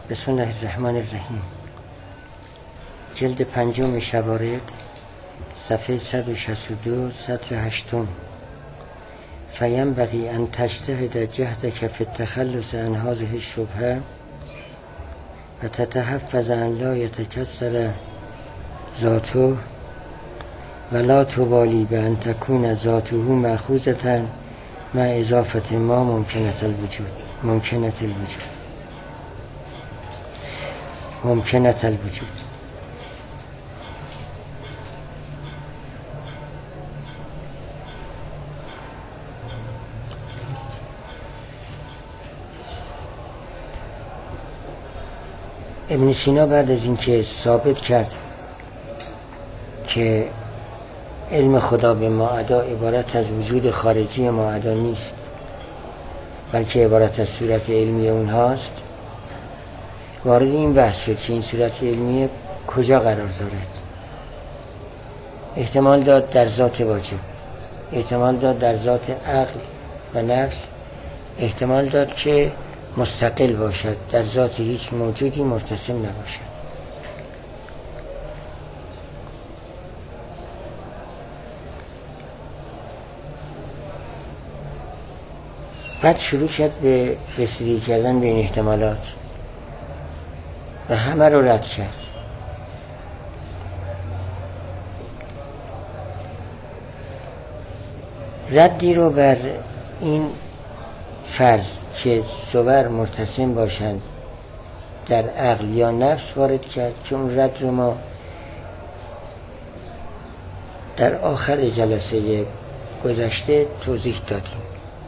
بسم الله الرحمن الرحیم. جلد 5 شوارق، صفحه 162، سطر 8. فینبغی ان تجتهد جهدک فی التخلص عن هذه الشبهه و تتحفظ ان لا یتکسر ذاته و لا تبالی بان تکون ذاته مأخوذة مع اضافه ما ممکنة الوجود. ابن سینا بعد از اینکه ثابت کرد که علم خدا به ماعدا عبارت از وجود خارجی ماعدا نیست، بلکه عبارت از صورت علمی اونهاست، وارد این بحث شد که این صورت علمی کجا قرار دارد. احتمال داد در ذات واجب، احتمال داد در ذات عقل و نفس، احتمال داد که مستقل باشد، در ذات هیچ موجودی مرتسم نباشد. بعد شروع کرد به رسیدگی کردن به این احتمالات و همه رو رد کرد. ردی رو بر این فرض که صور مرتسم باشند در عقل یا نفس وارد کرد که اون رد رو ما در آخر جلسه گذشته توضیح دادیم،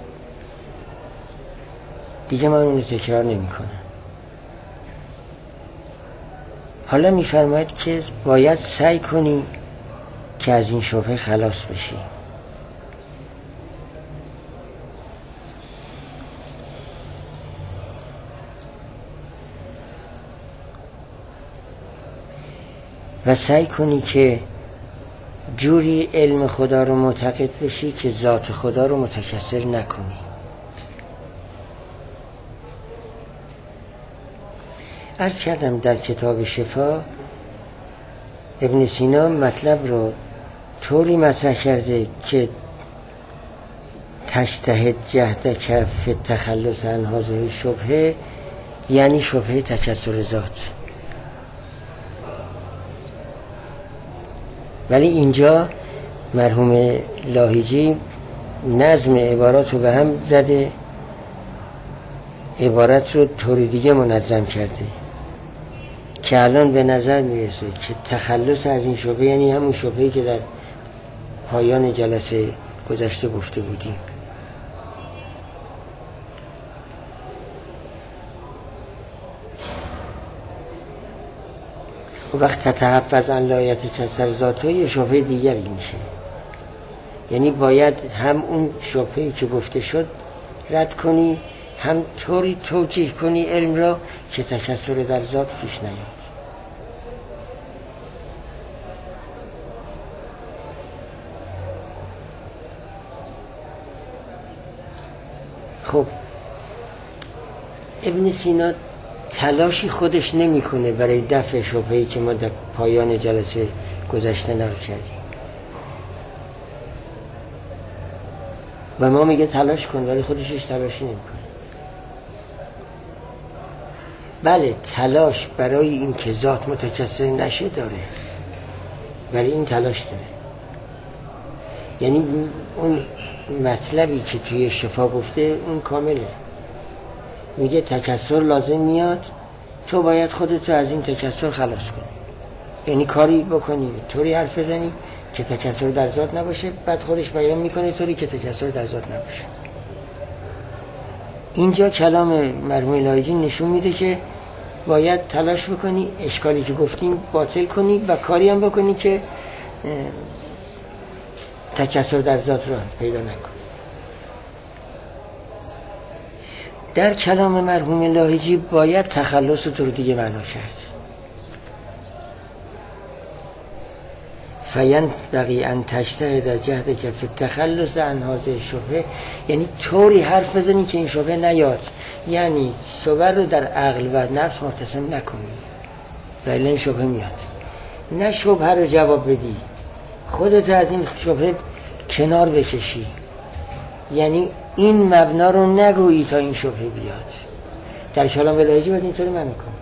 دیگه من اون رو تکرار نمی کنم. حالا میفرماید که باید سعی کنی که از این شبهه خلاص بشی. و سعی کنی که جوری علم خدا رو معتقد بشی که ذات خدا رو متکثر نکنی. عرض کردم در کتاب شفا ابن سینا مطلب رو طوری مطرح کرده که تجتهد جهدک فی التخلص عن هذه الشبهه یعنی شبهه تکثر ذات. ولی اینجا مرحوم لاهیجی نظم عبارات رو به هم زده، عبارت رو طوری دیگه منظم کرده که الان به نظر میرسه که تخلص از این شبهه یعنی همون شبهه‌ای که در پایان جلسه گذشته گفته بودیم. وقت تتحفظ ان لا یتکسر ذاته یه شبهه دیگری میشه، یعنی باید هم اون شبهه‌ای که گفته شد رد کنی، هم طوری توجیه کنی علم را که تکثر در ذات پیش نیاد. خب ابن سینا تلاشی خودش نمیکنه برای دفع شبهه‌ای که ما در پایان جلسه گذشته نقل کردیم و ما میگه تلاش کن، ولی خودش هیچ تلاشی نمیکنه. بله تلاش برای این که ذات متکثر نشه داره، ولی این تلاش داره. یعنی اون مطلبی که توی شفا گفته اون کامله. میگه تکثر لازم میاد، تو باید خودتو از این تکثر خلاص کنی، یعنی کاری بکنی طوری حرف بزنی که تکثر در ذات نباشه، بعد خودش بیان میکنه طوری که تکثر در ذات نباشه. اینجا کلام مرحوم لاهیجی نشون میده که باید تلاش بکنی اشکالی که گفتیم باطل کنی و کاری هم بکنی که تکثر در ذات رو پیدا نکنی. در کلام مرحوم لاهیجی باید تخلص رو دیگه معنا کرد. فینبغی ان تجتهد جهدک فی التخلص عن هذه الشبهه، یعنی طوری حرف بزنی که این شبهه نیاد، یعنی صبر رو در عقل و نفس مرتسم نکنی ولی این شبهه میاد. نه شبهه رو جواب بدی، خودت از این شبهه کنار بکشی، یعنی این مبنا رو نگویی تا این شبهه بیاد. در کلام الهی باید اینطوری معنی کنی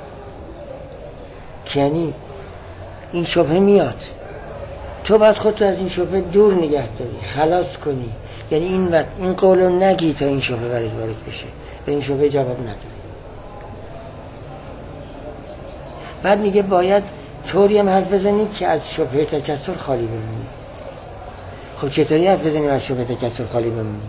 که یعنی این شبهه میاد، تو باید خودتو از این شبهه دور نگه داری، خلاص کنی، یعنی این قول رو نگی تا این شبهه برات وارد بشه، به این شبهه جواب نداری. بعد میگه باید طوری هم حرف بزنی که از شبهه تکثر خالی بمونی. خب چطوری حرف بزنی از شبهه تکثر خالی بمونی؟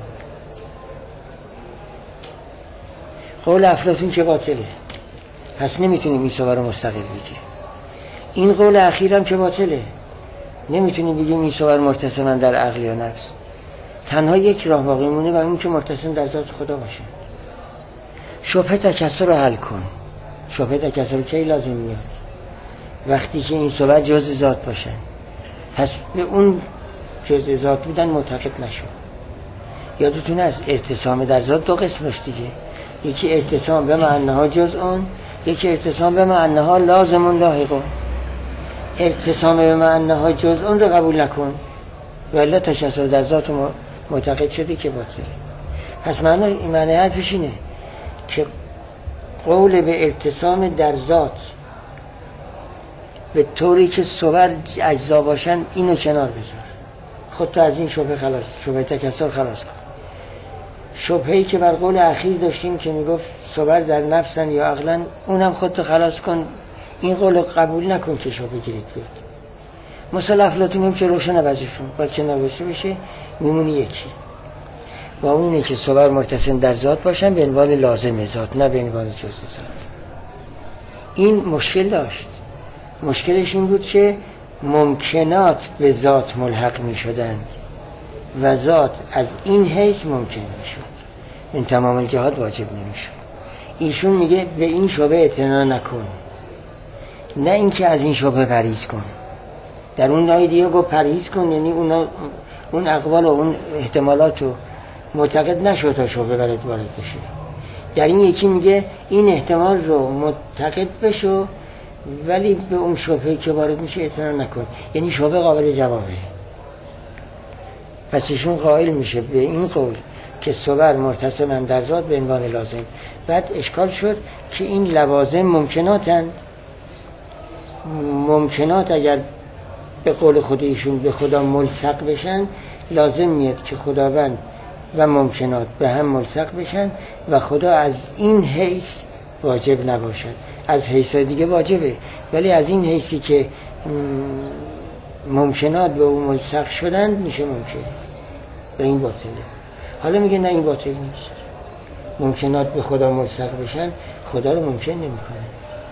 قول افلاطون که باطله، پس نمیتونیم این صور رو مستقل بگیریم. این قول اخیرم که باطله، نمیتونیم بگیم این صور مرتسمن در عقل یا نفس. تنها یک راه باقی مونه و اون که مرتسم در ذات خدا باشه. شبهه تکثر رو حل کن. شبهه تکثر کی لازم میاد؟ وقتی که این صور جزء ذات باشن. پس به اون جزء ذات بودن معتقد نشو. یادتون هست ارتسام در ذات دو قسم داشت دیگه، یکی ارتسام به معناها جزءون، یکی ارتسام به معناها لازمون لاحقون. ارتسام به معناها جزءون رو قبول نکن ولی تکثر در ذات معتقد شدی که باطله. پس معنی حرفش اینه که قول به ارتسام در ذات به طوری که صور اجزا باشن اینو کنار بذار، خودت از این شبهه خلاص، شبهه تکثر خلاص کن. شبهه‌ای که بر قول اخیر داشتیم که میگفت صور در نفسن یا عقلن، اونم خودت خلاص کن، این قول قبول نکن که شبهه گیرید بیاد. مثلا افلاطون هم که روشن وظیفون باید که نوشته بشه، میمونی یکی با اونه که صور مرتسم در ذات باشن به عنوان لازم ذات، نه به عنوان جزء ذات. این مشکل داشت، مشکلش این بود که ممکنات به ذات ملحق می شدند و ذات از این حیث ممکن می شد، این تمام الجهات واجب نمی شد. ایشون میگه به این شبهه اعتنا نکن، نه اینکه از این شبهه پرهیز کن. در اون نای دیگه گفت پرهیز کن، یعنی اون اقوال و اون احتمالات رو معتقد نشو تا شبهه برات وارد بشه. در این یکی میگه این احتمال رو معتقد بشو ولی به اون شبهه که وارد میشه اعتنا نکن، یعنی شبهه قابل جوابه. پس ایشون قائل میشه به این قول که صور مرتسمن در ذات به عنوان لازم. بعد اشکال شد که این لوازم ممکنات اگر به قول خود ایشون به خدا ملصق بشن، لازم میاد که خداوند و ممکنات به هم ملصق بشن و خدا از این حیث واجب نباشد. از حیث دیگه واجبه ولی از این حیثی که ممکنات به اون ملصق شدن میشه ممکن، و این باطله. حالا میگه نه این باطل نیست، ممکنات به خدا ملصق بشن خدا رو ممکن نمیکنه.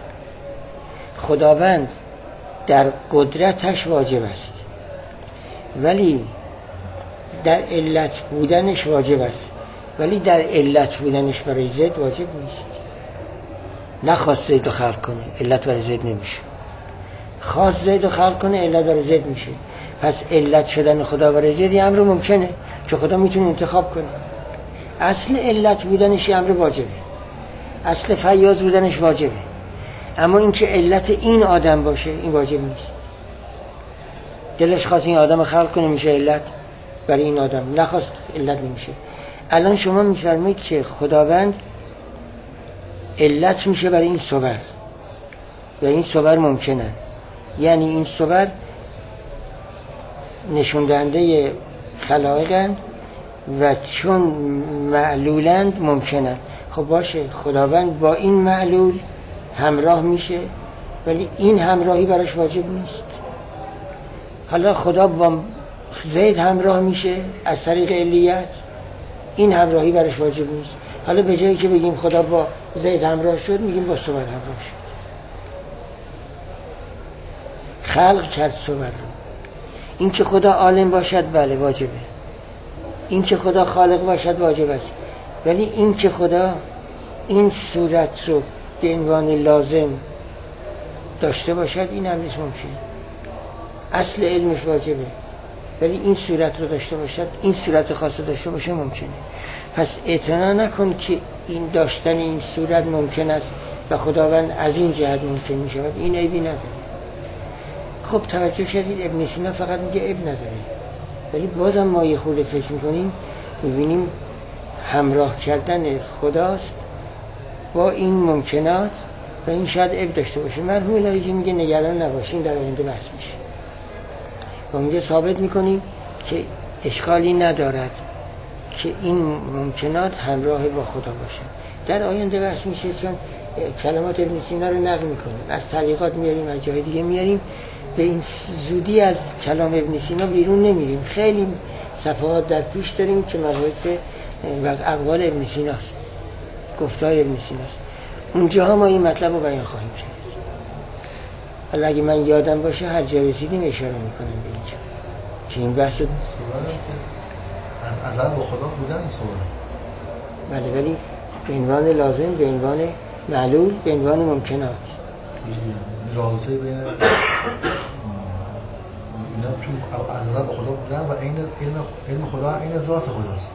خداوند در قدرتش واجب است ولی در علت بودنش واجب است، ولی در علت بودنش برای زید واجب نیست. نخواست زید رو خلق کنه علت برای زید نمیشه، خواست زید رو خلق کنه علت برای زید میشه. پس علت شدن خدا برای زید یه امر ممکنه چون خدا میتونه انتخاب کنه. اصل علت بودنش یه امر واجبه، اصل فیاض بودنش واجبه، اما اینکه علت این آدم باشه این واجب نیست. دلش خواست این آدم خلق کنه میشه علت برای این آدم، نخواست علت نمیشه. الان شما میفرمایید که خداوند علت میشه برای این صور و این صور ممکنه، یعنی این صور نشون دهنده خلایقند و چون معلولند ممکنه. خب باشه خداوند با این معلول همراه میشه ولی این همراهی براش واجب نیست. حالا خدا با زید همراه میشه از طریق علیت، این همراهی براش واجب نیست. حالا به جایی که بگیم خدا با زید همراه شد میگیم با صور همراه شد. خلق کرد صور رو. این که خدا عالم باشد بله واجبه، این که خدا خالق باشد واجب است، ولی این که خدا این صورت رو به عنوان لازم داشته باشد این هم نیست ممکن. اصل علمش واجبه، ولی این صورت رو داشته باشد، این صورت خاص داشته باشه ممکنه. پس اعتنا نکن که این داشتن این صورت ممکن است و خداوند از این جهت ممکن می شود، این عیبی نداره. خب توجه کردید ابن سینا فقط میگه عیب نداره، ولی بازم ما یه خورده فکر میکنیم میبینیم همراه کردن خداست با این ممکنات و این شاید عیب داشته باشه. مرحوم الهی میگه نگران نباشین، در آینده بحث میشه و اونجا ثابت میکنیم که اشکالی ندارد که این ممکنات همراه با خدا باشه. در آینده بحث میشه، چون کلمات ابن سینا رو نقل میکنیم، از تعلیقات میاریم، از جای دیگه میاریم، به این زودی از کلام ابن سینا بیرون نمیریم. خیلی صفحات در پیش داریم که مباحث و اقوال ابن سیناست، گفتار ابن سیناست، اونجاها ما این مطلب رو بیان خواهیم کرد. حالا اگه من یادم باشه هر جا رسیدیم اشاره میکنم به اینجا که این بحث از ازل با خدا بودن این صورت، بله، ولی به عنوان لازم، به عنوان معلول، به عنوان ممکنات، رابطه بین اینا تو از ازل با خدا بودن و علم خدا عین ذات خداست.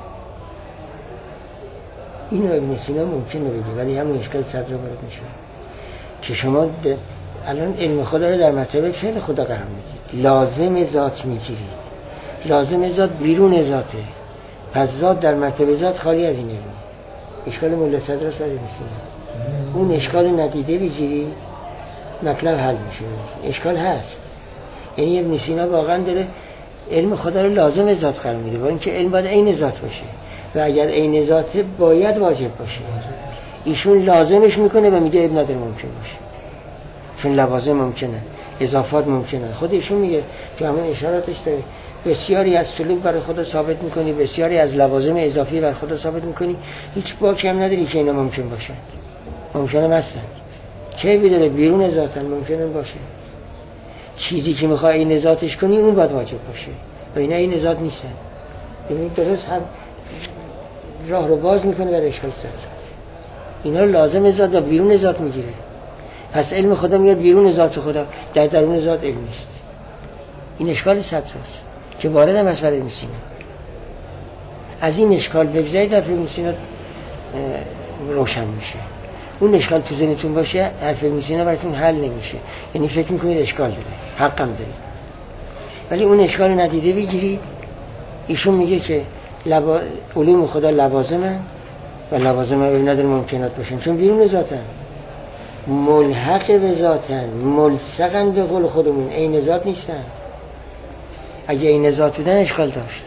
این رو ابن سینا ممکنه بگه، ولی همون اشکال صدر وارد میشه که شما الان علم خدا رو در مرتبه فعل خدا قرار میدید، لازم ذات میگیرید، لازم ذات بیرون ذاته، پس ذات در مرتبه ذات خالی از این علم. اشکال مولا صدر است ابن سینا. اون اشکال ندیده بگیری مطلب حل میشه. اشکال هست، یعنی ابن سینا واقعا داره علم خدا رو لازم ذات قرار میده، با اینکه علم باید عین ذات باشه و اگر عین ذات باید واجب باشه. ایشون لازمش میکنه و میگه ابن نداره ممکن باشه، چون لوازم ممکنه، اضافات ممکنه. خود ایشون میگه که همون اشاراتش داره، بسیاری از سلوک برای خدا ثابت میکنی، بسیاری از لوازم اضافی برای خدا ثابت میکنی، هیچ باکی هم نداری که اینا ممکن باشن. ممکنه هستن، چه بیداره بیرون ذاتن، ممکنه باشه. چیزی که میخوای این ذاتش کنی اون باید واجب باشه و اینا این ذات نیستن. ببینید درست هم راه رو باز میکنه برای اشکال صدر. اینا رو لازم ذات و بیرون ذات میگیره. پس علم خدا میاد بیرون ذات خدا، در درون ذات علم نیست. این اشکال صدر است که وارد هم از برای ابن سینا. از این اشکال بگذارید در ابن سینا روشن میشه. اون اشکال تو ذهنتون باشه، حرف ابن سینا براتون حل نمیشه، یعنی فکر میکنید اشکال داره، حقم دارید، ولی اون اشکال ندیده بگیرید. ایشون میگه که علوم خدا لوازمن و لوازم نداره ممکنات باشن، چون بیرون ذاتن، ملحق به ذاتن، ملصقن به قول خودمون، عین ذات نیستن. اگه عین ذات بودن اشکال داشت.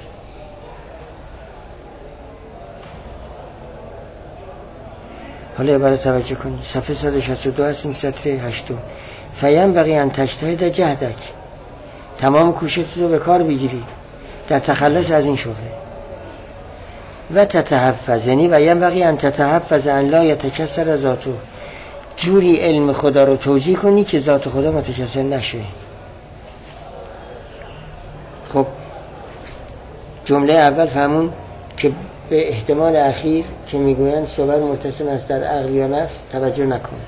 حالا عبارت توجه کنید، صفحه 162 هستیم، سطر 8. فیم بقی ان تجتهد جهدک، تمام کوششت رو به کار بگیری در تخلص از این شبهه. و تتحفظ، یعنی و یم بقی ان تتحفظ ان لا یتکسر ذاته، جوری علم خدا رو توجیه کنی که ذات خدا متکسر نشه. خب جمله اول فهمون که به احتمال اخیر که میگویند صور مرتسم است در عقل یا نفس توجه نکن.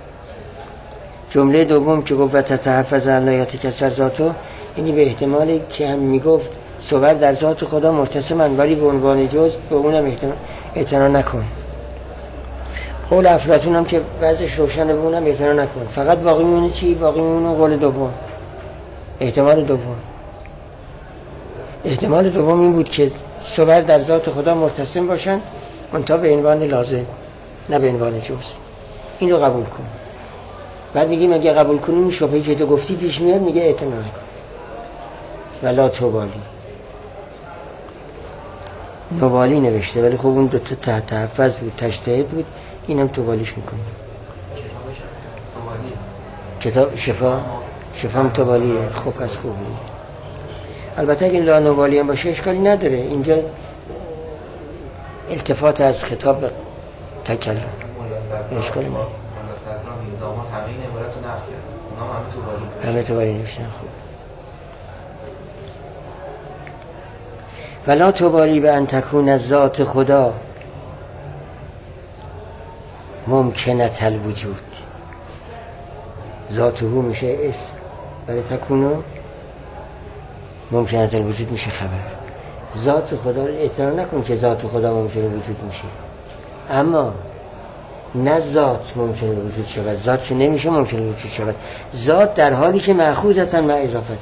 جمله دوم که گفت و تتحفظ ان لا یتکسر ذاته، یعنی به احتمالی که هم میگفت صور در ذات خدا مرتسمن ولی به عنوان جزء، به اونم اعتنا نکن. قول افلاطون هم که وضعش روشنه، به اونم اعتنا نکن. فقط باقی میمونه چی؟ باقی میمونه قول دوم، احتمال دوم. احتمال دوم این بود که صور در ذات خدا مرتسم باشن، منتها به عنوان لازم، نه به عنوان جزء. این رو قبول کن. بعد میگیم اگه قبول کنیم شبهه‌ای که تو گفتی پیش میاد، میگه اعتنا نکن. ولا توبالی، نوبالی نوشته، ولی خب اون دو تا تحفظ بود، تجتهد بود، اینم توبالیش میکنه. کتاب شفا هم توبالیه. خب از خوبی. البته اگه لا نوبالی هم باشه اشکالی نداره، اینجا التفات از خطاب تکلم اشکالی نداره. همه توبالی نوشتن. خوب. ولا توبالی به ان تکون از ذات خدا ممکنت الوجود، ذاته میشه اسم، برای تکونو ممکنات الوجود میشه خبر. ذات خدا رو اعتراف نکن که ذات خدا ممکن الوجود میشه، اما نه ذات ممکن الوجود شود. ذات که نمیشه ممکن الوجود شود. ذات در حالی که مأخوذتن مع اضافت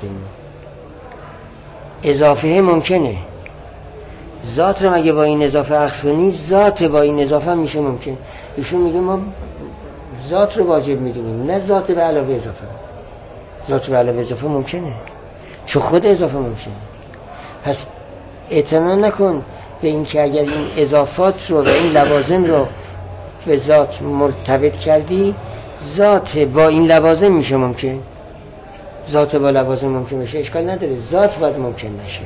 اضافه ممکنه. ذات رو مگه با این اضافه اخذ کنی، ذات با این اضافه میشه ممکن. ایشون میگه ما ذات رو واجب میدونیم، نه ذات به علاوه اضافه. ذات به علاوه اضافه ممکنه چون خود اضافه ممکنه. پس اعتنا نکن به این که اگر این اضافات رو و این لوازم رو به ذات مرتبط کردی، ذات با این لوازم میشه ممکن. ذات با لوازم ممکن بشه اشکال نداره، ذات باید ممکن نشه.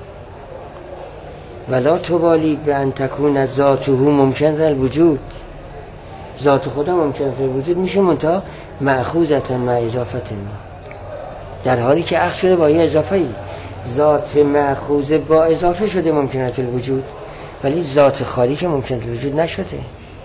ولا تبالی به ان تکون ذاته ممکن الوجود. ذات خدا ممکن الوجود میشه منتها مأخوذة مع اضافت ما، در حالی که اخذ شده با یه اضافه ای. ذات مأخوذ با اضافه شده ممکنات الوجود، ولی ذات خالی که ممکن الوجود نشده.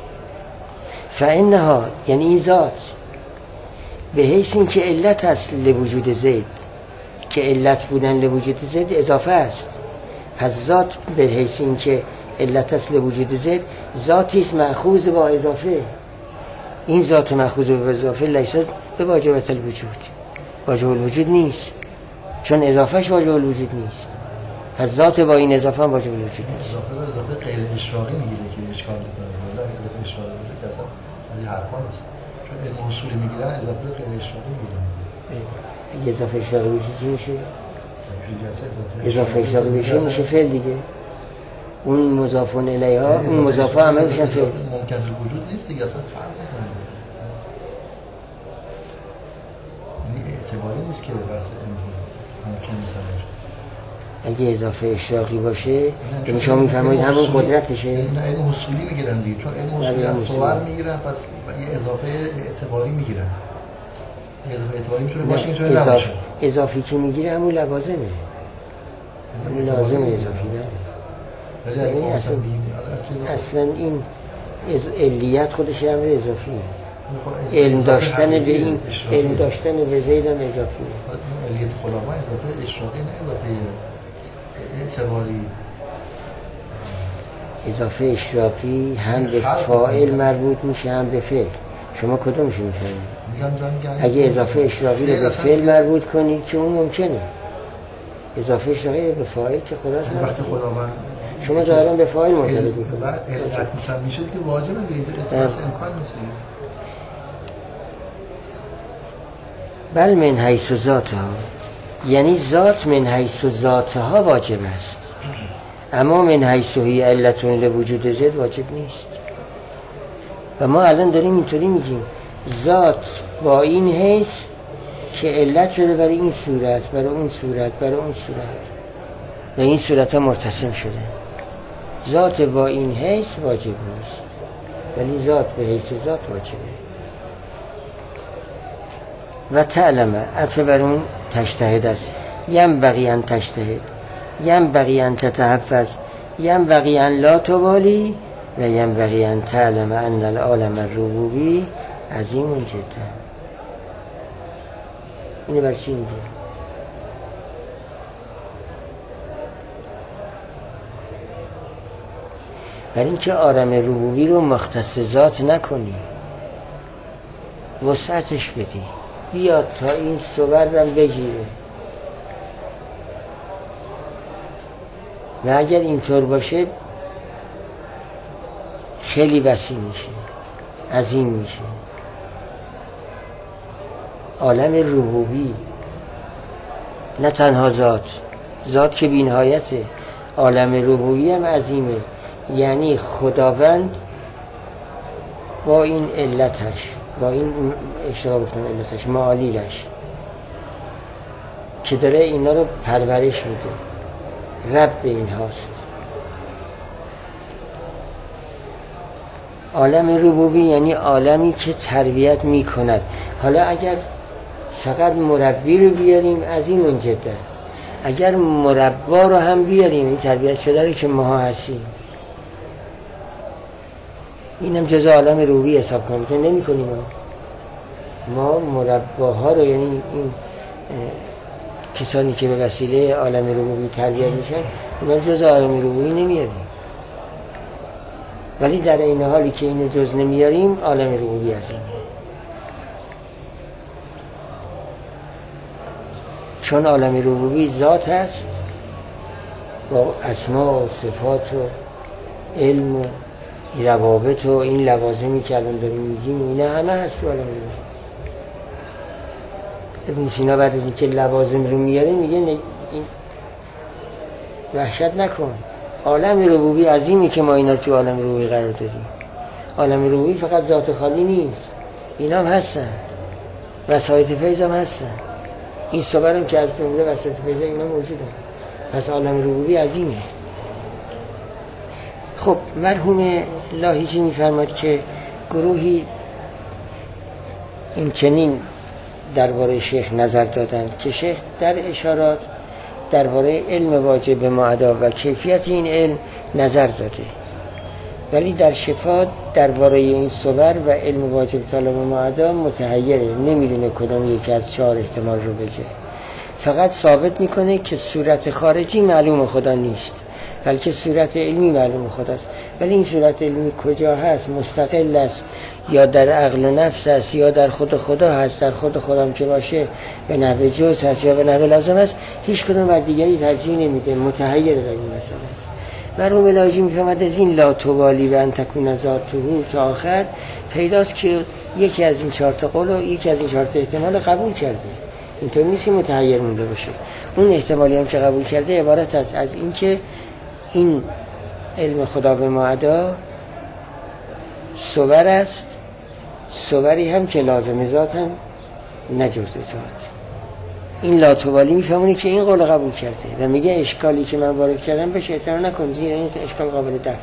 فانها یعنی این ذات به حیث این که علت است لوجود زید، که علت بودن لوجود زید اضافه است. پس ذات به حیث این که علت است لوجود زید ذاتی است مأخوذ با اضافه. این ذات مأخوذ با اضافه لیست به واجبات الوجود، واجب الوجود نیست، چون اضافهش واجب الوجود نیست. پس ذات با این اضافه هم واجب الوجود نیست. اضافه غیر اشراقی میگیره که اشکال میکنه. ولی اضافه اشراقی میگیره که اصلا از این حرفا نیست، چون علم اصولی میگیرن اضافه غیر اشراقی میگیرن. اضافه اشراقی بشه چی میشه؟ اضافه اشراقی بشه میشه فعل دیگه. اون مضافون الیها، اون مضافه همه میشن فعل. ممکن الوجود نیست دیگه، اصلا فرق میکنه. یعنی اعتباری نیست که بحث ممکن نیست. اگه اضافه اشراقی باشه یعنی شما میفرمایید همون قدرتشه. نه علم اصولی میگیرن دیگه، چون علم اصولی از صور میگیرن، پس یه اضافه اعتباری میگیرن. اضافه اعتباری میتونه باشه اینطوری نباشه. اضافی که میگیره همون لوازمه، همون لازم اضافی نه. ولی اصلا این علیت خودش امر اضافیه. علم داشتن به این علم داشتن به زید هم اضافیه. علیت خدا ما اضافه اشراقی نه اضافه اعتباری. اضافه اشراقی هم به فاعل مربوط میشه هم به فعل. شما کدومش میفهمید؟ اگه اضافه اشراقی رو به فعل مربوط کنید که اون ممکنه. اضافه اشراقی به فاعل که خداست وقتی خداوند شما ظاهرا به فاعل مرتبط میکنید. بعد علت مثلا میشه که واجبه دیگه، امکان نیست. بل من حیث ذاتها، یعنی ذات من حیث ذاتها واجب است، اما من حیث هی علت لوجود زد واجب نیست. و ما الان داریم اینطوری میگیم ذات با این حیث که علت شده برای این صورت، برای اون صورت، برای اون صورت و این صورت ها مرتسم شده. ذات با این حیث واجب نیست، ولی ذات به حیث ذات واجبه. و تعلمه عطف بر اون تجتهد است. یم بقی ان تجتهد، یم بقی ان تتحفظ، یم بقی ان لا تبالی و یم بقی ان تعلم ان العالم الربوبی عظیم جدا. اینو بر چی میگه؟ برای اینکه عالم ربوبی رو مختص ذات نکنی، وسعتش بدی، بیاد تا این صورتم بگیره. و اگر اینطور باشه خیلی وسیع میشه، عظیم میشه. عالم ربوبی نه تنها ذات که بی‌نهایته، عالم ربوبی هم عظیمه. یعنی خداوند با این علتش، با این اشتباه گفتم علتش، معالیلش که داره اینا رو پرورش میده، رب به این هاست. عالم ربوبی یعنی عالمی که تربیت میکند. حالا اگر فقط مربی رو بیاریم عظیم جدا، اگر مربا رو هم بیاریم این تربیت شده رو که ما هستیم، اینم جزء عالم ربوبی حساب کنیم. نمی کنیم ما مرباها رو، یعنی این کسانی که به وسیله عالم ربوبی تربیت میشن اونا جز عالم ربوبی نمیاریم، ولی در این حالی که اینو جز نمیاریم عالم ربوبی عظیمه. چون عالم ربوبی ذات هست با اسما و صفات و علم و روابط و این لوازمی که الان داریم میگیم اینا همه هست تو عالم ربوبی. ابن سینا بعد از اینکه لوازم رو میاره میگه این وحشت نکن، عالم ربوبی عظیمی که ما اینا رو تو عالم ربوبی قرار دادیم. عالم ربوبی فقط ذات خالی نیست، اینا هم هستن، وسایط فیض هم هستن، این صبر هم که از جمله وسایط فیض اینا موجودن. پس عالم ربوبی عظیمه. خب مرحوم لاهیجی میفرماد که گروهی این چنین درباره شیخ نظر دادن که شیخ در اشارات درباره علم واجب معدا و کیفیت این علم نظر داده، ولی در شفا درباره این صور و علم واجب طالب معدا متحیره، نمیدونه کدام یکی از 4 احتمال رو بگه. فقط ثابت میکنه که صورت خارجی معلوم خدا نیست، بلکه صورت علمی معلوم خداست. ولی این صورت علمی کجا هست؟ مستقل است یا در عقل و نفس است یا در خود خدا هست؟ در خود خدا هم که باشه به نحو جز هست یا به نحو لازم هست، هیچ کدوم بر دیگری ترجیح نمیده، متحیر در این مسئله است. مرحوم لاهیجی میفهمد از این لا تبالی و ان تکون ذاته تا آخر پیداست که یکی از این 4 قول و یکی از این 4 احتمال قبول کرده، اینطور نیست که متحیر مونده باشه. اون احتمالی هم که قبول کرده عبارت است از این که این علم خدا به معدا صور است، صوری هم که لازم ذاتن نه جز ذات. این لاتوبالی میفهمونه که این قول قبول کرده و میگه اشکالی که من وارد کردم بهش اعتنا نکن، زیرا این اشکال قابل دفعه.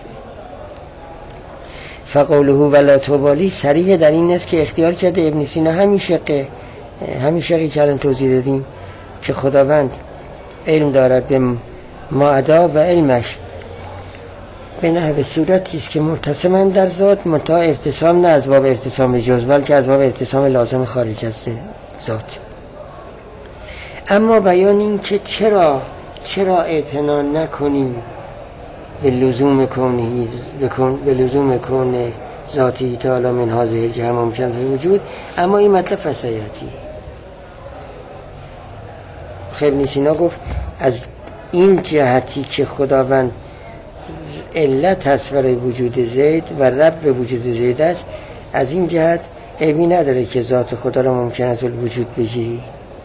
فقوله و لاتوبالی صریح در این است که اختیار کرده ابن سینا همین شقی که الان توضیح دادیم که خداوند علم دارد به معدا و علمش به نحو صورتی است که مرتسمن در ذات، منتها ارتسام نه از باب ارتسام جز بلکه از باب ارتسام لازم خارج از ذات. اما بیان این که چرا اعتنا نکنیم به لزوم کون ذاتی تعالی من هذه الجهه ممکن فی وجود، اما این مطلب فسیاتی. ابن سینا گفت از این جهتی که خداوند علت هست برای وجود زید و رب به وجود زید است، از این جهت عیبی نداره که ذات خدا را ممکنه الوجود بگیری.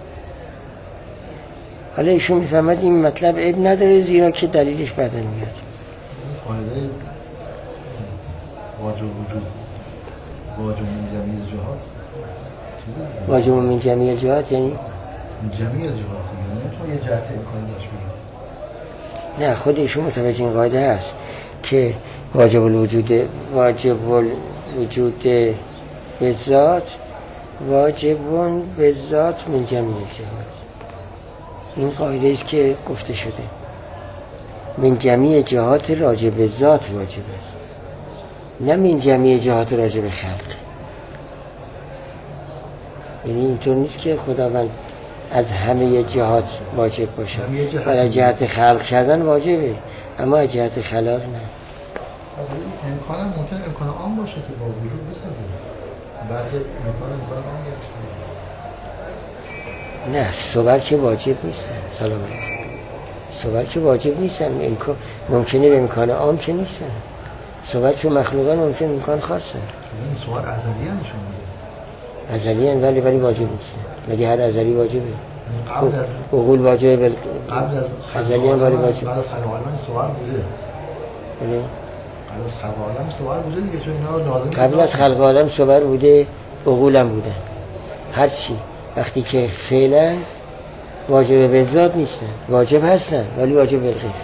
حالا ایشون میفهمد این مطلب عیب نداره، زیرا که دلیلش بعداً میاد. قاعده واجب وجود واجب من جمیع جهات، واجب من جمیع جهات یعنی جمیع جهات، یعنی تو یه جهت امکان داشت بگیم. نه، خود ایشون متوجه این قاعده هست که واجب الوجود به ذات واجبون به ذات من جمیع جهات. این قاعده است که گفته شده من جمیع جهات راجع به ذات واجب است، نه من جمیع جهات راجع به خلق. یعنی اینطور نیست که خداوند از همه جهات واجب باشه، برای جهت خلق کردن واجبه، اما از جهت خلق نه. امکان ممکن امکان عام باشه که با وجود بسازه، بعضی امکان عام باشه. نه، صور که واجب نیستن. سلام علیکم. صور که واجب نیستن، ممکنه به امکان عام که نیستن. صور چون مخلوقان ممکن امکان خاصه. این صور ازلی هم نشون میده. ازلی هم ولی واجب نیستن. مگه هر ازلی واجبه؟ قبل از عقول واجبه، قبل از ازلی هم ولی واجب. بعد از خلق عالم این صور بوده. قبل از خلق عالم صور بوده دیگه، چون اینا لازم قبل از خلق عالم صور بوده، عقول هم بوده. هر چی وقتی که فعلا واجب به ذات نیستن، واجب هستن ولی واجب به غیر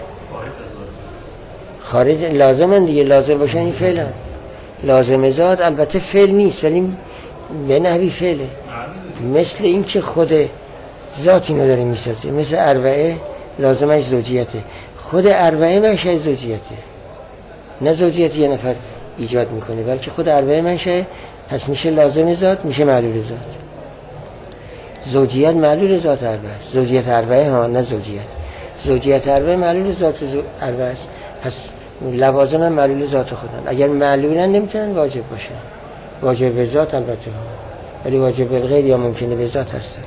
خارج لازمن دیگه. لازم باشن این فعلا لازم ذات، البته فعل نیست ولی به نحوی فعله. مثل این که خود ذات اینو داره میسازه، مثل اربعه لازمش زوجیته، خود اربعه منشأ زوجیته، نه زوجیت یه نفر ایجاد میکنه بلکه خود اربعه منشأ، پس میشه لازم ذات، میشه معلول ذات. زوجیت معلول ذات اربعه است. زوجیت اربعه ها، نه زوجیت اربعه معلول ذات اربعه است. پس لوازم هم معلول ذات خودن. اگر معلولن نمیتونن واجب باشن. واجب به ذات البته، ولی واجب به غیر یا ممکنه به ذات هستن.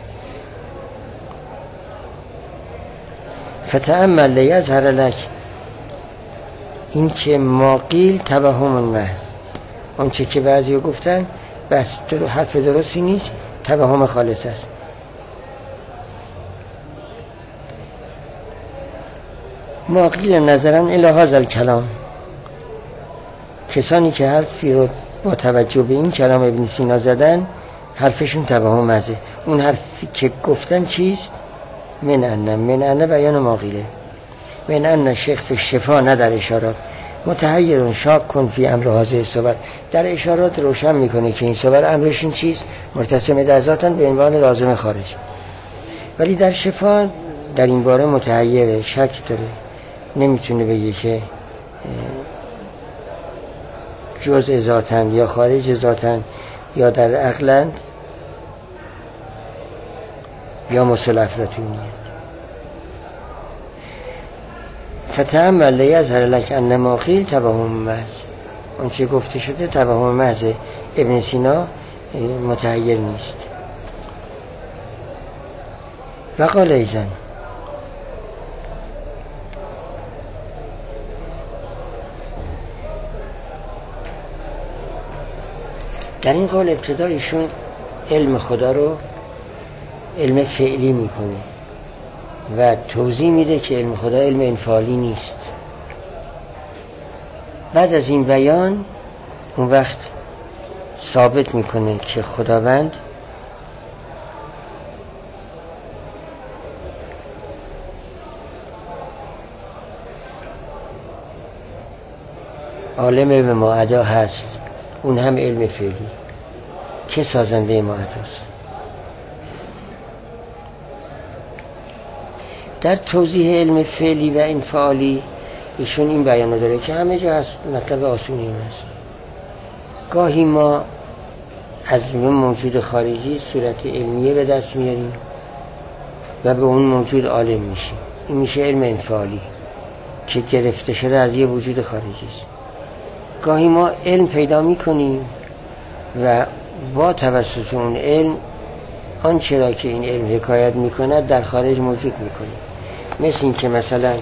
فتأمل لیظهر لک، این که ما قیل توهم محض، اون چه که بعضی گفتن بس حرف درستی نیست، توهم خالص است. ما قیل نظرن الی هذا الکلام، کسانی که حرفی رو با توجه به این کلام ابن سینا زدن حرفشون توهم محضه. اون حرفی که گفتن چیست؟ من ان بیان ما قیله، من ان شیخ فی الشفا، نه در اشارات. متحیر شاک کن فی امر هذه صور، در اشارات روشن میکنه که این صور امرشون چیست؟ مرتسم در ذاتن به عنوان لازم خارج. ولی در شفا در این باره متحیره، شک داره، نمیتونه بگه که جزء ذاتن یا خارج ذاتن یا در عقلند یا مسل افلاطونیت. فتأمل لیظهر لک ان ما قیل توهم محض، اون چه گفته شده توهم محض. ابن سینا متحیر نیست. و قال ایزن، در این قول ابتدا ایشون علم خدا رو علم فعلی میکنه و توضیح میده که علم خدا علم انفعالی نیست. بعد از این بیان اون وقت ثابت میکنه که خداوند عالم به معدا هست، اون هم علم فعلی. که سازنده معداست. در توضیح علم فعلی و انفعالی ایشون این بیانو داره که همه جا هست، مطلب آسونی هست. گاهی ما از اون موجود خارجی صورت علمیه به دست میاریم و به اون موجود عالم میشیم. این میشه علم انفعالی که گرفته شده از یه وجود خارجی است. گاهی ما علم پیدا میکنیم و با توسط اون علم آنچه را که این علم حکایت میکند در خارج موجود میکنیم. مثل این که مثلا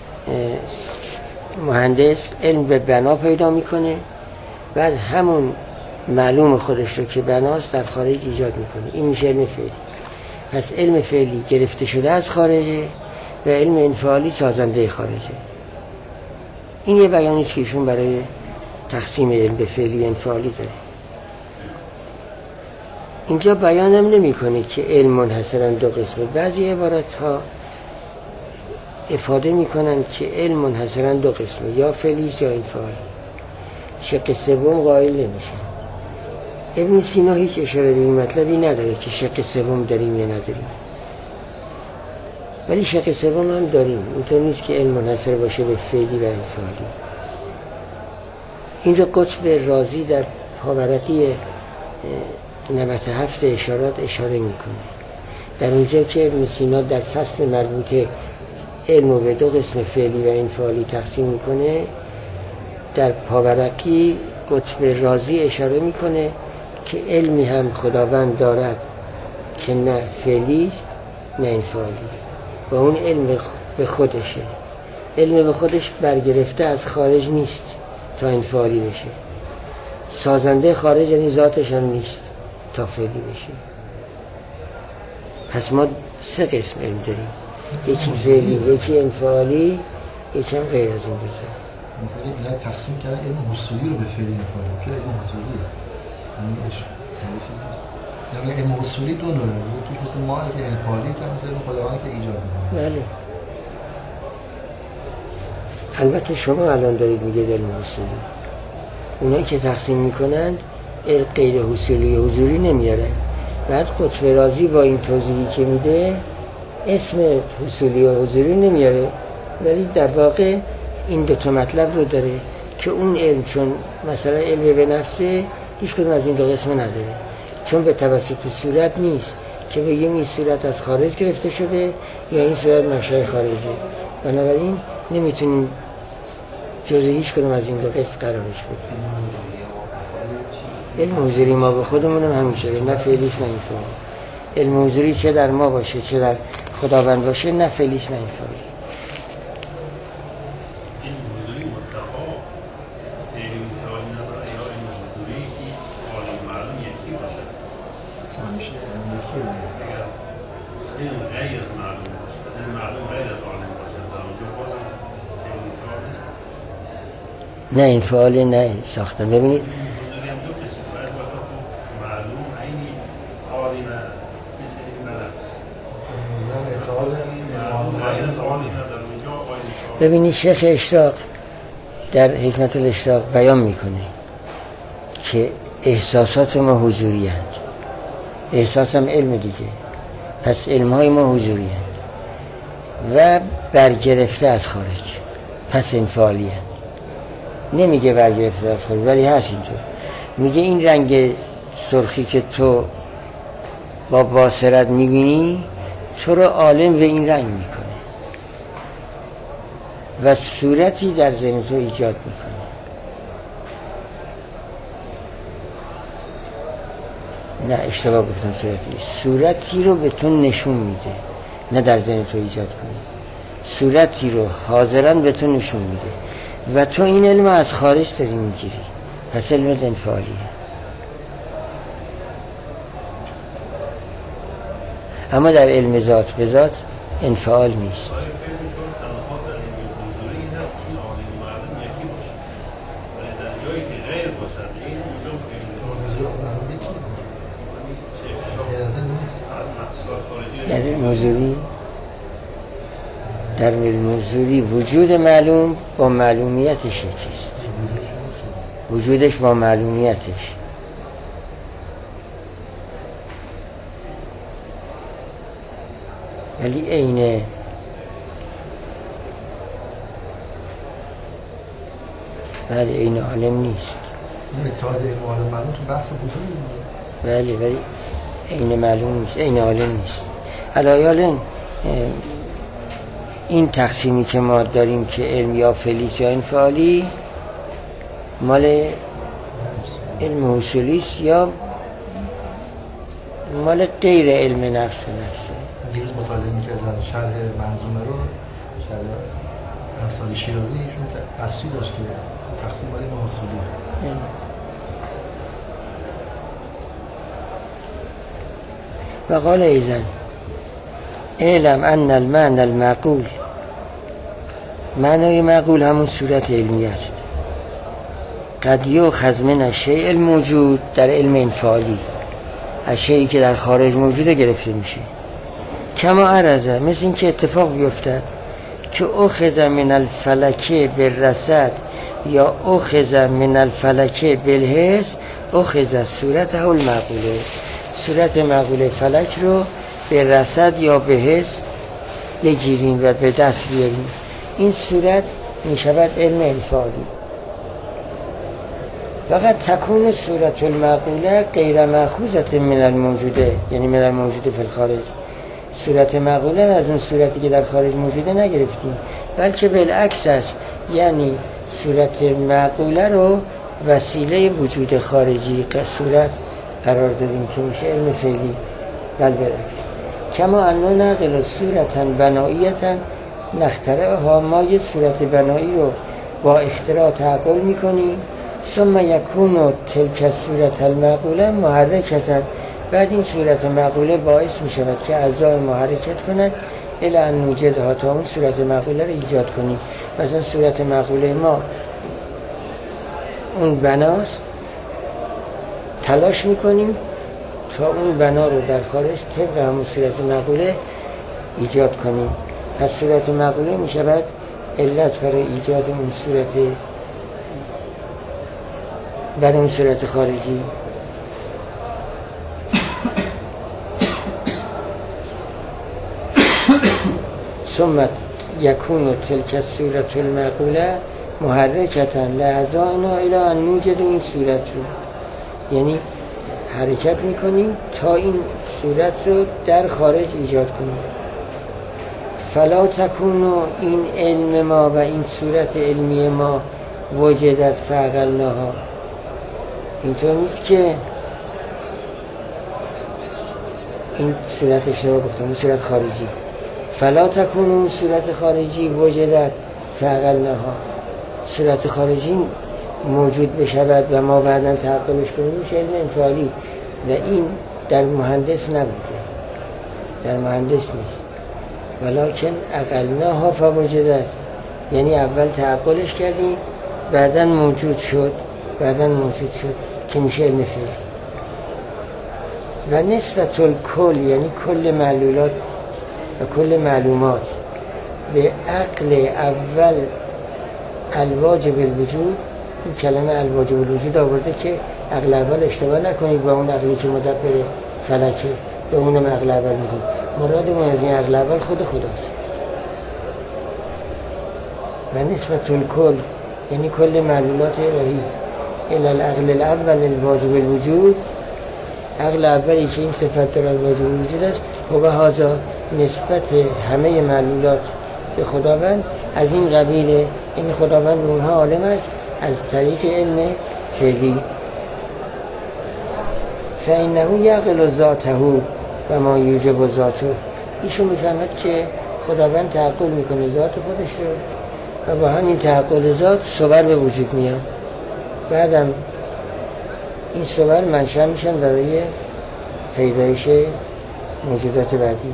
مهندس علم به بنا پیدا میکنه، بعد همون معلوم خودش رو که بناست در خارج ایجاد میکنه. این میشه علم فعلی. پس علم فعلی گرفته شده از خارجه و علم انفعالی سازنده خارجه. این یه بیانی که ایشون برای تقسیم علم به فعلی و انفعالی داره. اینجا بیانم نمی کنه که علم منحصراً دو قسمه. بعضی عبارت ها افاده می کنن که علم منحصراً دو قسمه، یا فعلی یا انفعالی. شق سوم قائل نمیشن. ابن سینا هیچ اشاره به این مطلبی نداره که شق سوم داریم یا نداریم، ولی شق سوم هم داریم. اینطور نیست که علم منحصر باشه به فعلی و انفعالی. این رو قطب رازی در پاورقی 97 اشارات اشاره میکنه. در اونجا که ابن سینا در فصل مربوطه علم رو به دو قسم فعلی و انفعالی تقسیم میکنه، در پاورقی قطب رازی اشاره میکنه که علمی هم خداوند دارد که نه فعلی است نه انفعالی، و اون علم به خودشه. علم به خودش برگرفته از خارج نیست تا انفعالی بشه. سازنده خارج یعنی ذاتش هم نیست تا فعلی بشه. پس ما سه قسم علم داریم، یکی فعلی، یکی انفعالی، یکی هم غیر از این دوتا. اینا تقسیم کردن علم حصولی رو به فعلی انفعالی. که علم حصولیه یعنی علم حصولی دو نوعه، یکی مثل ما که انفعالی، که مثل علم خداوند که ایجاد میکنه. بله. البته شما الان دارید میگید علم حصولی. اونایی که تقسیم میکنند غیر حصولی و حضوری نمیارن. بعد قطب رازی با این توضیحی که میده اسم حصولی و حضوری نمیاره، ولی در واقع این دوتا مطلب رو داره که اون علم چون مثلا علم به نفسه هیچ کدوم از این دو قسم نداره، چون به توسط صورت نیست که بگیم این صورت از خارج گرفته شده یا این صورت نقشه خارجی. بنابراین نمیتونیم جزء هیچ کدوم از این دو قسم قرارش بدیم. علم حضوری ما به خودمون هم همینطوره، نه فعلیست نه انفعالی. علم حضوری چه در ما باشه چه در خداوند باشه، نه فعلیست نه انفعالی. نه انفعالی نه ساختن. ببینید ببینید شیخ اشراق در حکمت الاشراق بیان میکنه که احساسات ما حضوری هست. احساس هم علم دیگه، پس علم های ما حضوری هست و برگرفته از خارج، پس انفعالی هست. نمیگه برگرفته از خارج ولی هست اینطور. میگه این رنگ سرخی که تو با بصیرت میبینی تو رو عالم به این رنگ میکنه و صورتی در ذهن تو ایجاد میکنه. نه اشتباه گفتم، صورتی رو به تو نشون میده، نه در ذهن تو ایجاد کنه. صورتی رو حاضراً به تو نشون میده و تو این علم از خارج داری میگیری، پس علم انفعالیه. اما در علم ذات به ذات انفعال نیست. در علم حضوری وجود معلوم با معلومیتش یکیست، وجودش با معلومیتش. ولی عین عالم نیست. اتحاد علم و عالم معلوم تو بحث وجود، ولی عین معلوم نیست، عین عالم نیست. علایالن این تقسیمی که ما داریم که علم یا فعلیست یا انفعالی مال علم اصولیست یا مال غیر علم نفس و نفسه. دیروز مطالعه میکردم شرح منظومه رو، شرح انصاری شیرازی، ایشون تصریح داشت که تقسیم مال علم اصولیه. و قال ایزن اعلم ان المعنى المعقول، معنای معقول همون صورت علمی است. قد یؤخذ من الشیء الموجود در علم انفعالی، از شیئی که در خارج موجوده گرفته میشه. کما عرضه، مثل این که اتفاق بیفتد که اخذ من الفلک بالرصد یا اخذ من الفلک بالحس، اخذ صورته المعقوله، صورت معقوله فلک رو به رصد یا به حس بگیریم و به دست بیاریم. این صورت می شود علم انفعالی. فقط تکون صورت المعقوله غیر مأخوذة من الموجوده، یعنی من الموجوده فی الخارج. صورت معقوله از اون صورتی که در خارج موجوده نگرفتیم، بلکه بالعکس است، یعنی صورت معقوله رو وسیله وجود خارجی صورت قرار دادیم که میشه علم فعلی. بل برعکس. کما انو نقل صورتا بنائیتا نخترعها، ما یه صورت بنایی رو با اختراع تعقل میکنیم. ثم یکون تلک صورت المعقوله محرکتا، بعد این صورت معقوله باعث میشود که اعضای محرکت کنند الی ان نوجدها، تا اون صورت معقوله رو ایجاد کنیم. مثلا صورت معقوله ما اون بناست، تلاش میکنیم تا اون بنا رو در خارج طبق همون صورت معقوله ایجاد کنیم. پس صورت معقوله می شود علت برای ایجاد اون صورت، برای اون صورت خارجی. ثم یکون تلک صورت المعقوله محرکتا لأعضائنا الی ان نوجد این صورت رو، یعنی حرکت میکنیم تا این صورت رو در خارج ایجاد کنیم. فلا تکونو، این علم ما و این صورت علمی ما وجدت فعقلناها، اینطور نیست که این صورت اشتباه گفتم، صورت خارجی. فلا تکونو صورت خارجی وجدت فعقلناها، صورت خارجی موجود بشود و ما بعداً تعقلش کنیم، میشه علم انفعالی و این در مهندس نبوده، در مهندس نیست. ولکن عقلناها فوجدت، یعنی اول تعقلش کردیم بعداً موجود شد که میشه علم فعلی. و نسبت الکل، یعنی کل معلولات و کل معلومات به عقل اول الواجب الوجود، این کلمه الواجب الوجود آورده که عقل اول اشتباه نکنید با اون عقلی که مدبر فلکه، به اونم عقل اول میگیم. مرادمون از این عقل اول خود خداست. و نسبت الکل یعنی کل معلولات الهی الی العقل الاول الواجب الوجود، عقل اولی که این صفت داره الواجب الوجود است، و به هذا نسبت همه معلولات به خداوند از این قبیله، این خداوند اونها عالم است از طریق علم فعلی. فإنه یعقل ذاته و ما یوجب ذاته، ایشون میفهمد که خداوند تعقل میکنه ذات خودش رو و با همین تعقل ذات صور به وجود میاد. بعدم این صور منشأ میشن برای پیدایش موجودات بعدی.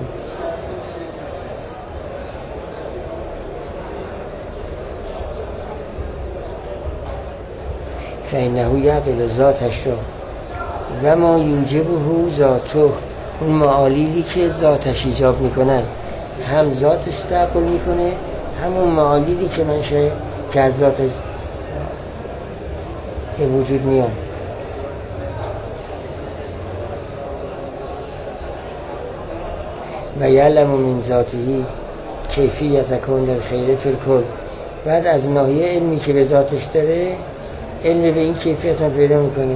فإنه یعقل ذاتش رو و ما یوجبه ذاته، اون معالیلی که ذاتش ایجاب میکنن، هم ذاتش تعقل میکنه، همون معالیلی که منشه که از ذاتش به وجود میان. و یعلم من ذاتی کیفیت کون الخیر فی الکل، بعد از ناحیه علمی که به ذاتش داره علم به این کیفیت هم پیدا میکنه.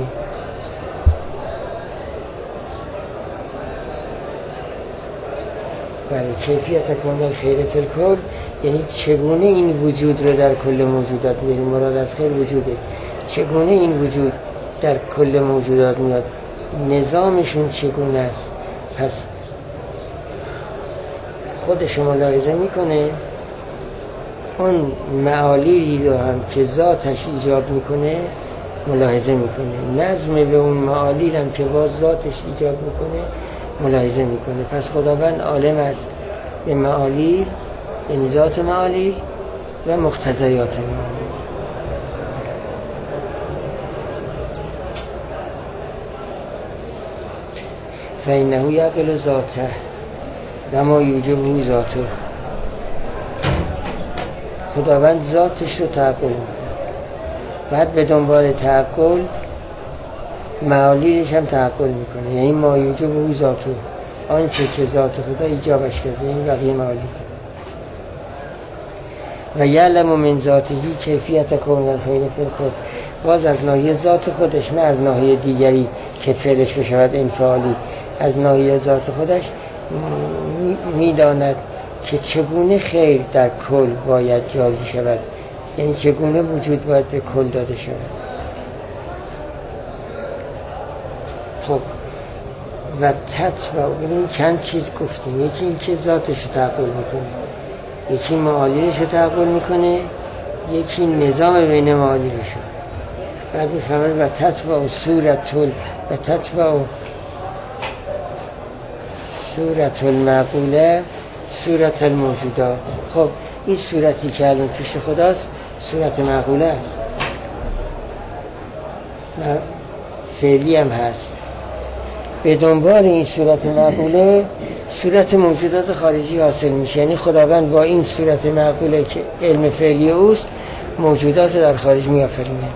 برای کیفیت کون الخیر فی الکل یعنی چگونه این وجود رو در کل موجودات میاریم. مراد از خیر وجوده، چگونه این وجود در کل موجودات میاد، نظامشون چگونه است. پس خودش ملاحظه میکنه اون معالیلی رو هم که ذاتش ایجاب میکنه ملاحظه میکنه، نظم به اون معالیل هم که باز ذاتش ایجاب میکنه ملاحظه میکنه. پس خداوند عالم است به معالیل، یعنی ذات معالیل و مقتضیات معالیل. فإنه یعقل ذاته و ما یوجبه ذاته، خداوند ذاتش رو تعقل میکنه، بعد به دنبال تعقل معالیلش هم تعقل میکنه، یعنی ما یوجبه ذاته، آنچه که ذات خدا ایجابش کرده، این بقیه معالیل. و یعلم من ذاته کیفیت کون الفعل فی الکل، باز از ناحیه ذات خودش، نه از ناحیه دیگری که فعلش بشود انفعالی، از ناحیه ذات خودش میداند که چگونه خیر در کل باید جاری شود، یعنی چگونه وجود باید به کل داده شود. خب و تتبع، ببینید چند چیز گفتیم، یکی این که ذاتش رو تعقل میکنه، یکی معالیلش رو تعقل میکنه، یکی نظام بین معالیلش رو. بعد میفهمد و تتبع صورت المعقوله صورت الموجودات. خب این صورتی که الان پیش خداست صورت معقوله است، فعلی هم هست. به دنبال این صورت معقوله صورت موجودات خارجی حاصل میشه، یعنی خداوند با این صورت معقوله که علم فعلی اوست موجودات در خارج میآفرینه.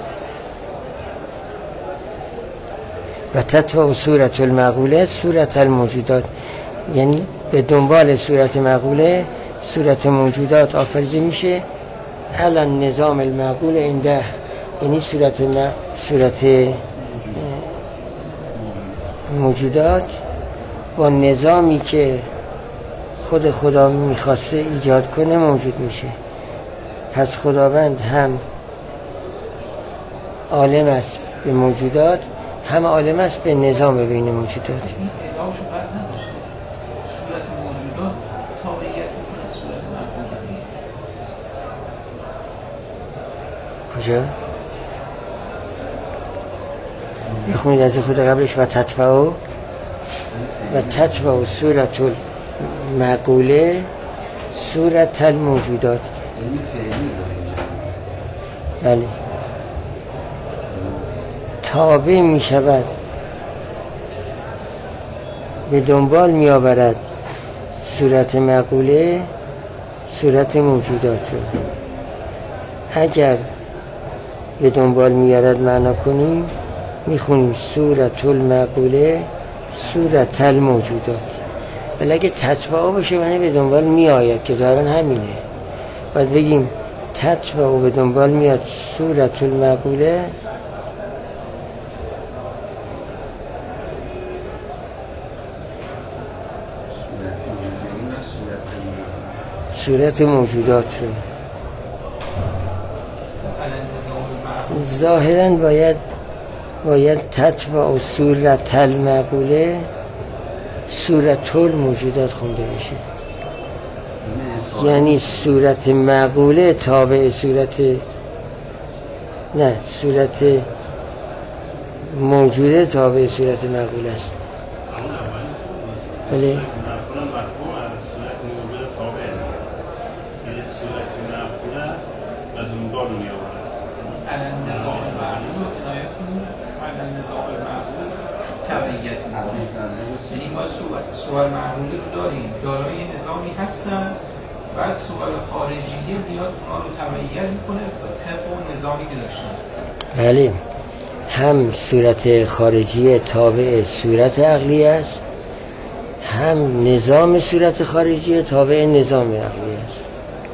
و تتبع صورت المعقوله صورت الموجودات، یعنی به دنبال صورت معقوله صورت موجودات آفریده میشه. الان نظام المعقول عنده، یعنی صورت موجودات با نظامی که خود خدا میخواسته ایجاد کنه موجود میشه. پس خداوند هم عالم است به موجودات، هم عالم است به نظام بین موجودات. این اعلامشو فرق نذاشته. صورت موجودات تابعیت میکنه صورت مقبولی. کجا؟ بخونید از خود قبلش و تتبع صورت المعقوله صورت الموجودات. بله، تابع می شود، به دنبال می آورد صورت معقوله صورت موجودات رو. اگر به دنبال می آورد معنا کنیم میخونیم صورت المعقوله صورت الموجودات. ولی اگه تتبع باشه معنی به دنبال می آید که ظاهرا همینه. باید بگیم تتبع به دنبال میاد صورت المعقوله صورت موجودات رو. ظاهرا باید تتبع صورت المعقوله صورت الموجودات خونده بشه. یعنی صورت معقوله تابع صورت موجوده تابع صورت معقوله است. بله سوال معقولی رو داریم، دارای نظامی هستن و از سوال خارجی بیاد اونا رو تبعیت میکنه طبق اون نظامی که داشتن. بله، هم صورت خارجی تابع صورت عقلی است، هم نظام صورت خارجی تابع نظام عقلی است.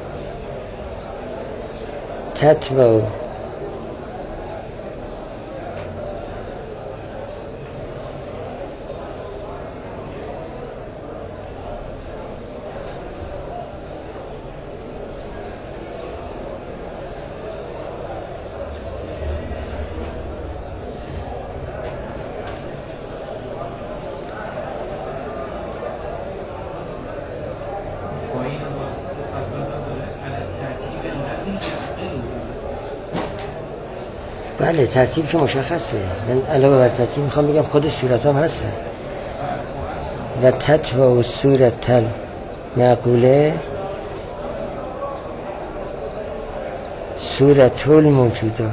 تتبع بله ترتیب که مشخصه. من علاوه بر ترتیب میخوام بگم خود صورت هم هستن. و تتبع صورت المعقوله صورت الموجودات.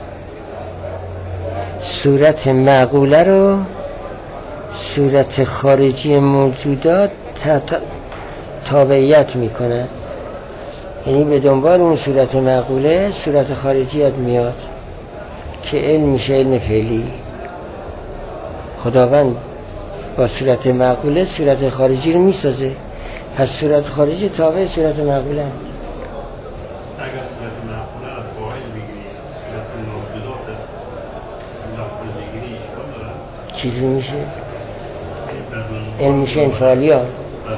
صورت معقوله رو صورت خارجی موجودات تابعیت میکنه. یعنی به دنبال اون صورت معقوله صورت خارجیت میاد که علم میشه علم فعلی. خداوند با صورت معقوله صورت خارجی رو میسازه. پس صورت خارجی تابع صورت معقوله. اگر صورت معقوله را فاعل بگیری، صورت موجودات مفعول بگیری اشکال داره؟ چیزی میشه؟ علم میشه انفعالی ها.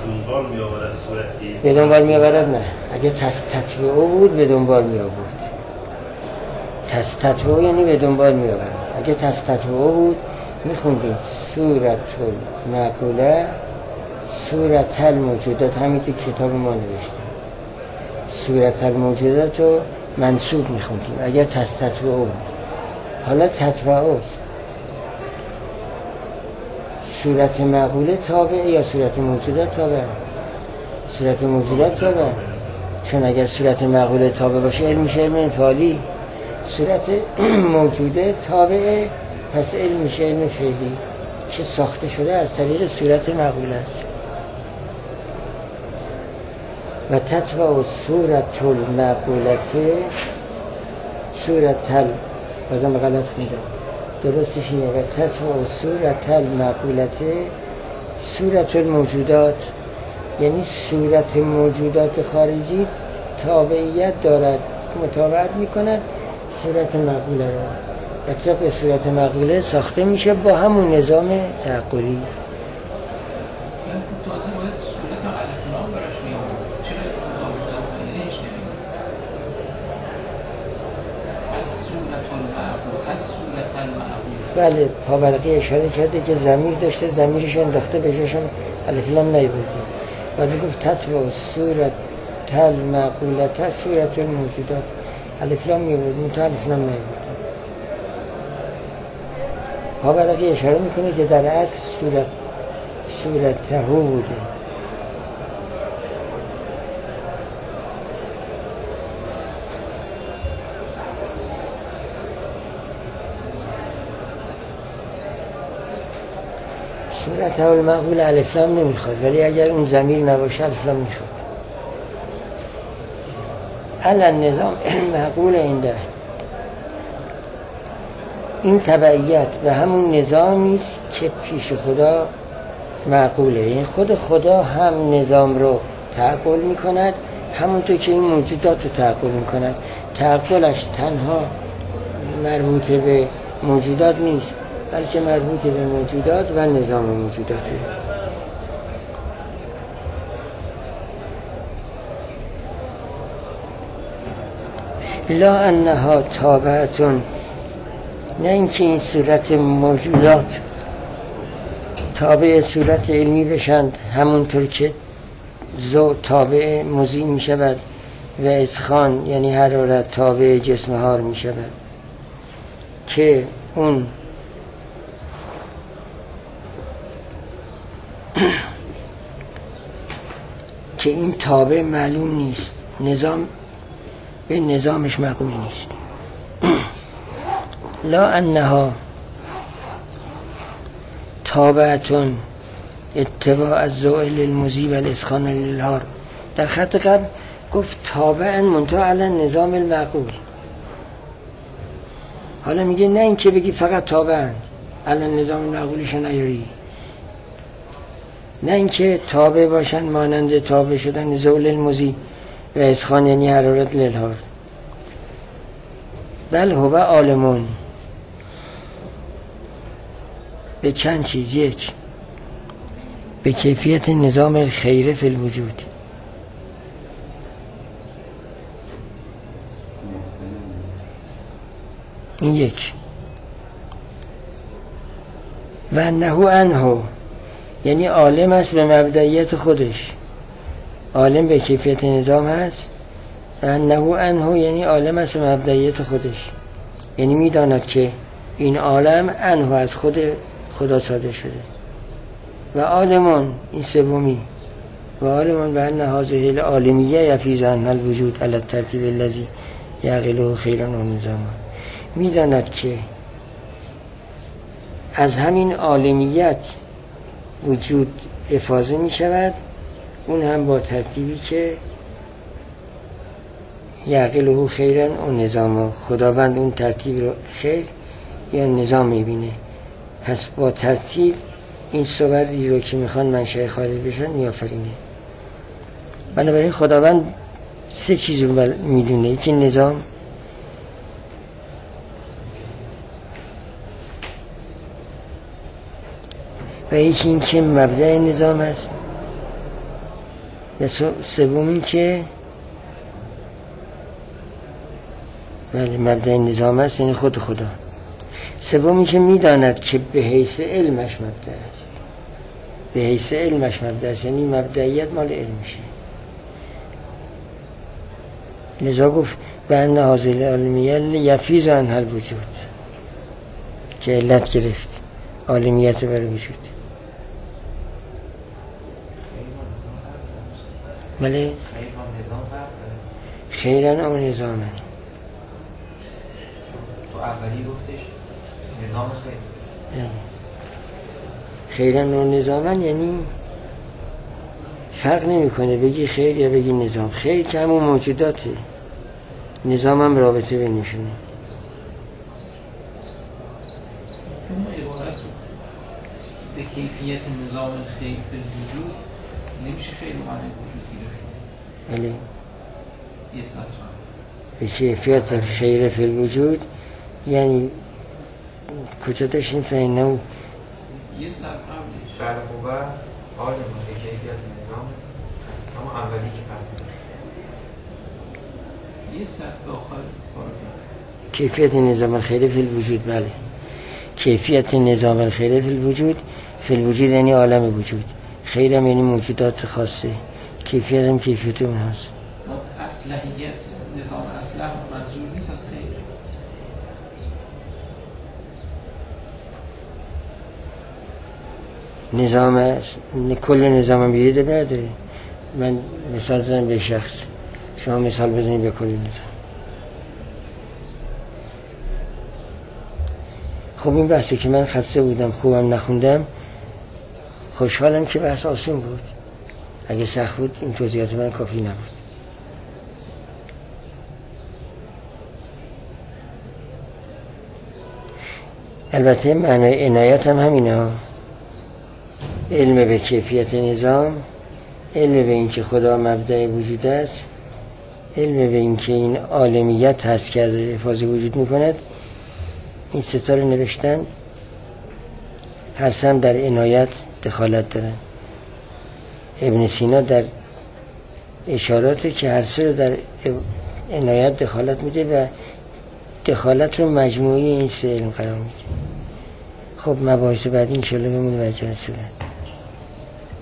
به دنبال میآورد نه. اگه تتبع بود به دنبال میآورد. تتبع یعنی به دنبال میآورد. اگه تتبع بود میخوندیم صورت المعقوله صورت الموجودات. همین که کتاب ما نوشتیم صورت الموجودات رو منصوب میخوندیم اگر تتبع بود. حالا تتبع است. صورت معقوله تابع یا صورت موجودات تابع؟ صورت موجودات تابع. چون اگر صورت معقوله تابع باشه علم میشه علم انفعالی. صورت موجوده تابع، پس علم میشه علم فعلی که ساخته شده از طریق صورت معقوله است. و تتبع صورت المعقوله صورت بازم غلط خوندم، درستش اینه. و تتبع صورت المعقوله صورت الموجودات، یعنی صورت موجودات خارجی تابعیت دارد، متابعت میکند صورت معقوله را. و طبق صورت مقوله ساخته میشه با همون نظام تعقلی. تازه باید صورت الف لام براش میاد. چرا نظام تعقلیش نمیاد؟ از صورت المعقول، از صورت المعقول. بله پاورقی اشاره کرده که ضمیر داشته، ضمیرش انداخته به جاشم الف لام نیورده و میگفت تتبع صورت المعقولة صورت الموجودات. الف لام میورد منتها الف لام نیورده. پاورقی اشاره میکنه که در اصل صورت تهو بوده. صورت المعقول الف لام نمیخواد، ولی اگر اون ضمیر نباشه الف لام میخواد. الان نظام معقول اینده این تبعیت به همون نظامی است که پیش خدا معقوله. این خود خدا هم نظام رو تعقل میکند همونطور که این موجودات رو تعقل میکند. تعقلش تنها مربوط به موجودات نیست، بلکه مربوط به موجودات و نظام موجوداته. لا انها تابعتون، نه اینکه این صورت موجودات تابع صورت علمی بشند همونطور که ذو تابع مضی می شود و اسخان یعنی حرارت تابع جسم حار می شود، که اون که این تابع معلوم نیست، نظام به نظامش معقول نیست. لا انها تابعتون اتباع الزوئل المذیب الاسخان للحار. در خط قبل گفت تابعا منتها علی نظام المعقول. حالا میگه نه این که بگی فقط تابعا علی نظام المعقولشو نیاری، نه این که تابع باشن مانند تابع شدن زوئل المذیب و اسخان یعنی حرارت للحار، بل هو عالمون به چند چیز. یک، به کیفیت نظام الخیره فی الوجود. این یک. و انه عنه یعنی عالم است به مبدئیت خودش، عالم به کیفیت نظام هست. و انه عنه یعنی عالم است به مبدئیت خودش، یعنی میداند که این عالم عنه از خود خدا صادر شده. و عالمون این سومی، و عالمون به ان هذه العالمیه یفیض عنها الوجود علی الترتیب الذی یعقله خیرا و نظاما. میداند که از همین عالمیت وجود افاضه می شود، اون هم با ترتیبی که یعقله خیرا و نظاما. خداوند اون ترتیب رو خیر یا نظام میبینه، پس با ترتیب این صوری رو که میخوان منشأ خارج بشن میآفرینه. بنابراین خداوند سه چیز رو میدونه، یکی نظام، و یکی این که مبدأ نظام است، و سوم این که بله مبدأ نظام است یعنی خود خدا. سومی که میداند که به حیث علمش مبدأ است، به حیث علمش مبدأ است یعنی مبدئیت مال علمشه. لذا گفت به ان هذه العالمیه یفیض عنها الوجود، که علت گرفت عالمیت بر وجود. بله خیرا و نظاما. تو اولی گفتش نظام خیر، خیرا و نظاما یعنی فرق نمیکنه بگی خیر یا بگی نظام. خیر که همون موجوداته، نظام هم رابطه بینشونه. به کیفیت نظام خیر به وجود نمیشه خیر و معنی وجود گرفت. بله اثبات به کیفیت خیر فی الوجود یعنی کجا داشتیم فهمنه یه صفحه برقوبه آل به کیفیت نظام اما اولی که فرق یه صفحه آخر کیفیت نظام الخیر فی الوجود. بله، کیفیت نظام الخیر فی الوجود. فی الوجود یعنی عالم وجود، خیر هم یعنی موجودات خاصه، کیفیت هم کیفیت اون هست. اصلحیت نظام اصلح منظور نیست از خیر. نظام کل نظام هم بیده نداره. من مثال زنم به شخص، شما مثال بزنید به کل نظام. خب این بحثی که من خسته بودم خوبم نخوندم، خوشحالم که بحث آسون بود. اگه سخت بود این توضیحات من کافی نبود. البته معنای عنایت هم همینه، علم به کیفیت نظام، علم به این که خدا مبدأ وجود است، علم به این که این عالمیت هست که از حفاظ وجود میکند. این ستاره نوشتن هر سم در عنایت دخالت دارن. ابن سینا در اشاراتی که هر سه رو در عنایت دخالت میده و دخالت رو مجموعی این سه علم قرار میده. خب مباحث بعدی انشالله بمونه و جلسه بعد.